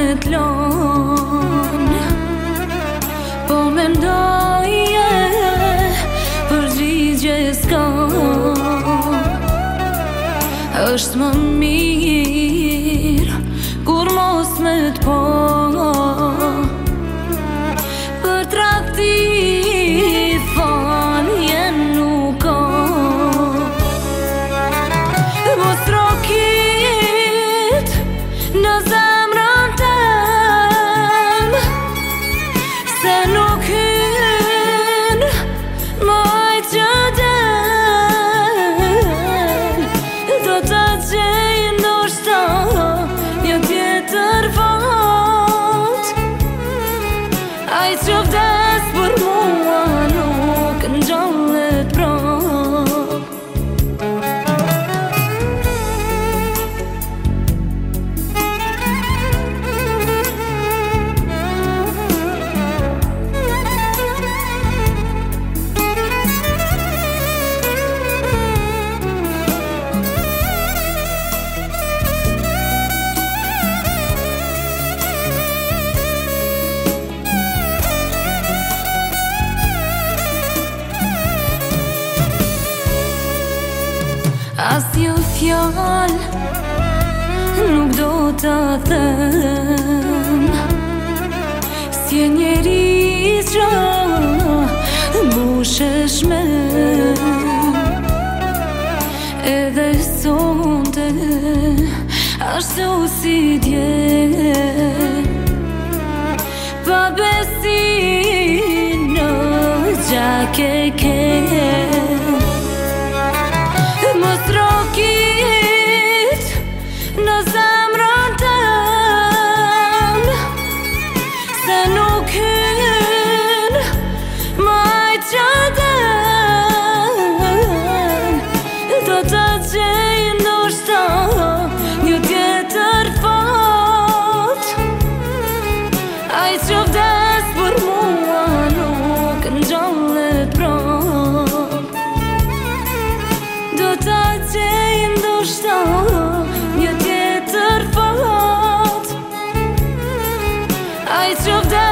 me t'lon, po mendoje përgjigje s'ka. Është më mirë kur mos me t'po, për trakti falje nuk ka. Mos trokit në zemrën tem, se nuk hyn maj që del. Do të gjej ndoshta një tjetër fat, ai që vdes për mua nuk ngjallet prap. Asnjë fjalë nuk do t'a them, si e njeri që mbushesh me. Edhe sonte ashtu si dje, pa besim në gjake ke. Mos trokit në zemrën tem, se nuk hyn maj që del. Do të gjej ndoshta një tjetër fat, ai që vdes për mua nuk ngjallet prap. Do të gjej ndoshta një tjetër fat, ai që vdes